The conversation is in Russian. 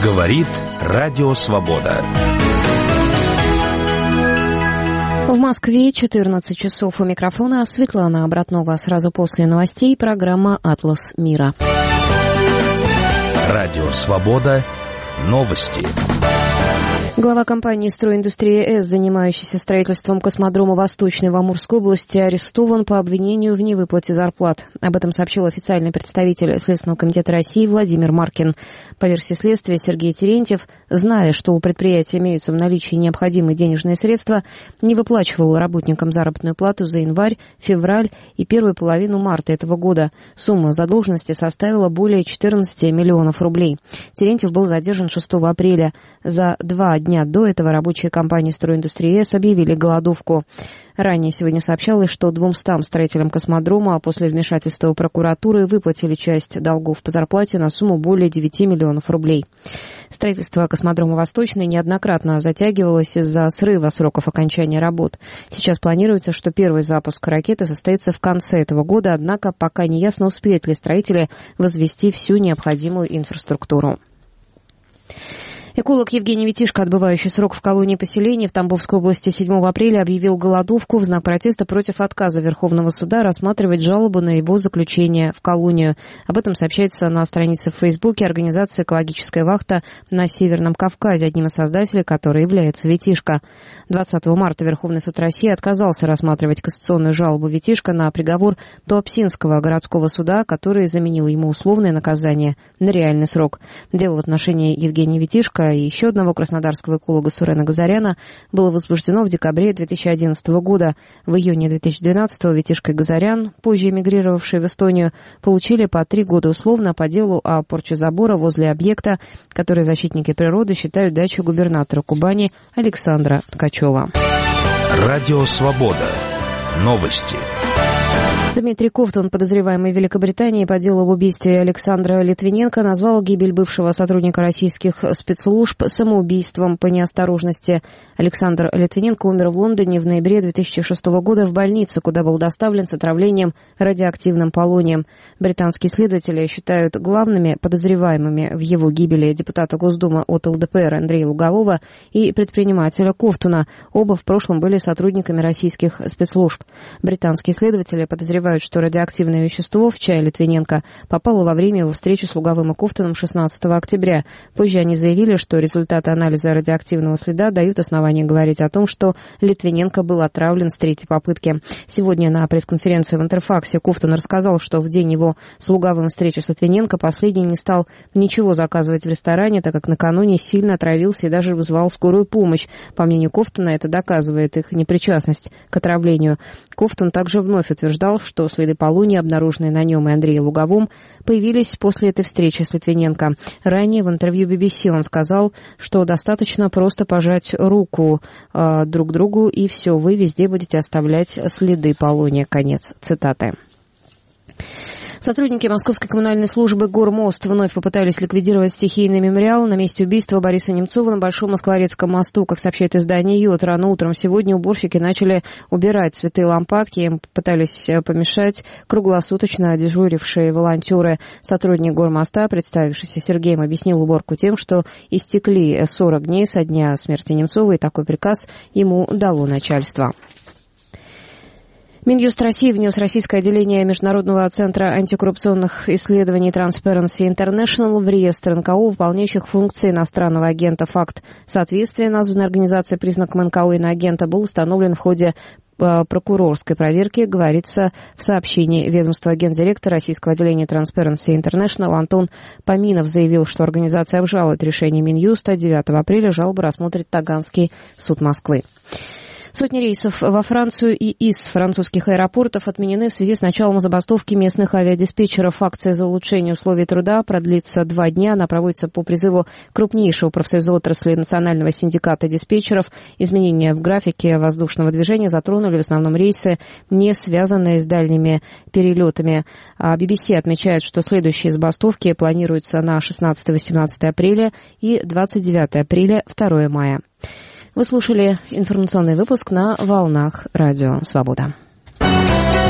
Говорит Радио Свобода. В Москве 14 часов. У микрофона Светлана Обратнова. Сразу после новостей программа «Атлас мира». Радио Свобода. Новости. Глава компании «Стройиндустрия С», занимающейся строительством космодрома «Восточный» в Амурской области, арестован по обвинению в невыплате зарплат. Об этом сообщил официальный представитель Следственного комитета России Владимир Маркин. По версии следствия, Сергей Терентьев, зная, что у предприятия имеются в наличии необходимые денежные средства, не выплачивал работникам заработную плату за январь, февраль и первую половину марта этого года. Сумма задолженности составила более 14 миллионов рублей. Терентьев был задержан 6 апреля. За 2 дня до этого рабочие компании «Стройиндустрия С» объявили голодовку. Ранее сегодня сообщалось, что 200 строителям космодрома после вмешательства прокуратуры выплатили часть долгов по зарплате на сумму более 9 миллионов рублей. Строительство космодрома «Восточный» неоднократно затягивалось из-за срыва сроков окончания работ. Сейчас планируется, что первый запуск ракеты состоится в конце этого года, однако пока не ясно, успеют ли строители возвести всю необходимую инфраструктуру. Эколог Евгений Витишко, отбывающий срок в колонии поселений в Тамбовской области 7 апреля, объявил голодовку в знак протеста против отказа Верховного суда рассматривать жалобу на его заключение в колонию. Об этом сообщается на странице в Фейсбуке организации «Экологическая вахта» на Северном Кавказе, одним из создателей которой является Витишко. 20 марта Верховный суд России отказался рассматривать кассационную жалобу Витишко на приговор Туапсинского городского суда, который заменил ему условное наказание на реальный срок. Дело в отношении Евгения Витишко и еще одного краснодарского эколога Сурена Газаряна было возбуждено в декабре 2011 года. В июне 2012 Витишко и Газарян, позже эмигрировавшие в Эстонию, получили по 3 года условно по делу о порче забора возле объекта, который защитники природы считают дачей губернатора Кубани Александра Ткачева. Радио Свобода. Новости. Дмитрий Ковтун, подозреваемый в Великобритании по делу об убийстве Александра Литвиненко, назвал гибель бывшего сотрудника российских спецслужб самоубийством по неосторожности. Александр Литвиненко умер в Лондоне в ноябре 2006 года в больнице, куда был доставлен с отравлением радиоактивным полонием. Британские следователи считают главными подозреваемыми в его гибели депутата Госдумы от ЛДПР Андрея Лугового и предпринимателя Ковтуна. Оба в прошлом были сотрудниками российских спецслужб. Британские следователи подозревают, что радиоактивное вещество в чай Литвиненко попало во время его встречи с Луговым и Ковтуном 16 октября. Позже они заявили, что результаты анализа радиоактивного следа дают основание говорить о том, что Литвиненко был отравлен с 3-й попытки. Сегодня на пресс-конференции в Интерфаксе Ковтун рассказал, что в день его с Луговым встречи с Литвиненко последний не стал ничего заказывать в ресторане, так как накануне сильно отравился и даже вызвал скорую помощь. По мнению Ковтуна, это доказывает их непричастность к отравлению. Ковтун также вновь утверждал, что следы полония, обнаруженные на нем и Андрее Луговом, появились после этой встречи с Литвиненко. Ранее в интервью BBC он сказал, что достаточно просто пожать руку друг другу, и все, вы везде будете оставлять следы полония. Конец цитаты. Сотрудники Московской коммунальной службы «Гормост» вновь попытались ликвидировать стихийный мемориал на месте убийства Бориса Немцова на Большом Москворецком мосту. Как сообщает издание «Йод», рано утром сегодня уборщики начали убирать цветы и лампадки. Им пытались помешать круглосуточно дежурившие волонтеры. Сотрудник «Гормоста», представившийся Сергеем, объяснил уборку тем, что истекли 40 дней со дня смерти Немцова, и такой приказ ему дало начальство. Минюст России внес российское отделение Международного центра антикоррупционных исследований Transparency International в реестр НКО, выполняющих функции иностранного агента. Факт соответствия названной организации признакам НКО иноагента был установлен в ходе прокурорской проверки, говорится в сообщении ведомства. Гендиректор российского отделения Transparency International Антон Поминов заявил, что организация обжалует решение Минюста. 9 апреля жалобу рассмотрит Таганский суд Москвы. Сотни рейсов во Францию и из французских аэропортов отменены в связи с началом забастовки местных авиадиспетчеров. Акция за улучшение условий труда продлится 2 дня. Она проводится по призыву крупнейшего профсоюза отрасли Национального синдиката диспетчеров. Изменения в графике воздушного движения затронули в основном рейсы, не связанные с дальними перелетами. BBC отмечает, что следующие забастовки планируются на 16-18 апреля и 29 апреля, 2 мая. Вы слушали информационный выпуск на волнах Радио Свобода.